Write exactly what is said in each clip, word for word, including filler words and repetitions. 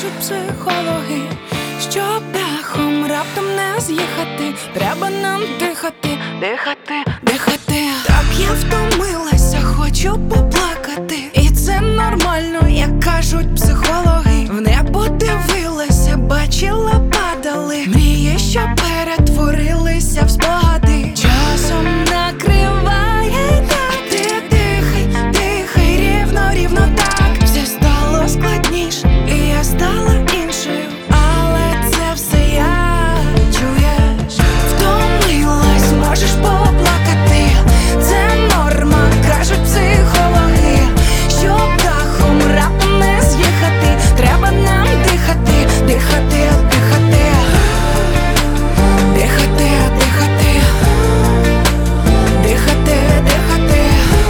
кажуть психологи, щоб дахом раптом не з'їхати, треба нам дихати, дихати, дихати. Так я втомилася, хочу поплакати, і це нормально, як кажуть психологи. В небо дивилася, бачила, падали мрії, що перетворилися в спогади. Часом накриває так, ти дихай, дихай, рівно, рівно так. Все стало складніше, і я стала іншою, але це все я, чуєш? Втомилась, можеш поплакати, це норма, кажуть психологи. Щоб дахом раптом не з'їхати, треба нам дихати, дихати, дихати, дихати, дихати, дихати, дихати,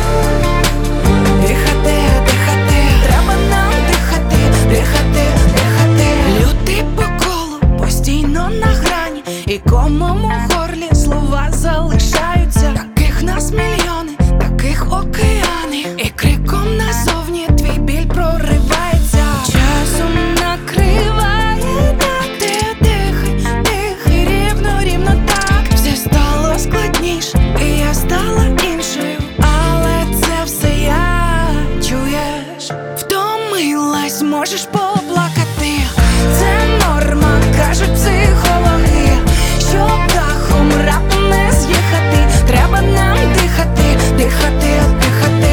дихати, дихати, треба нам дихати, дихати, дихати. Лютий по колу, постійно на грані, і комом у горлі слова залишаються. Таких нас мільйони, таких океани, і криком назовні твій біль проривається. Часом накриває так, ти дихай, дихай, рівно, рівно так. Все стало складніше, і я стала іншою, але це все я, чуєш? Втомилась, можеш поплакати, це норма, кажуть психологи. Щоб дахом раптом не з'їхати, треба нам дихати, дихати, дихати,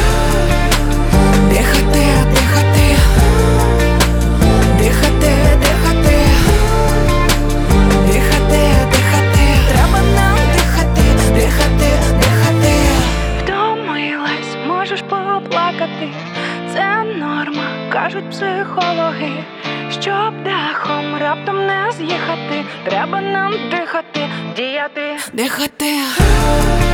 дихати, дихати, дихати, дихати, дихати, дихати, треба нам дихати, дихати, дихати. Втомилась, можеш поплакати, це норма, кажуть психологи. Щоб дахом раптом не з'їхати, треба нам дихати, діяти, дихати.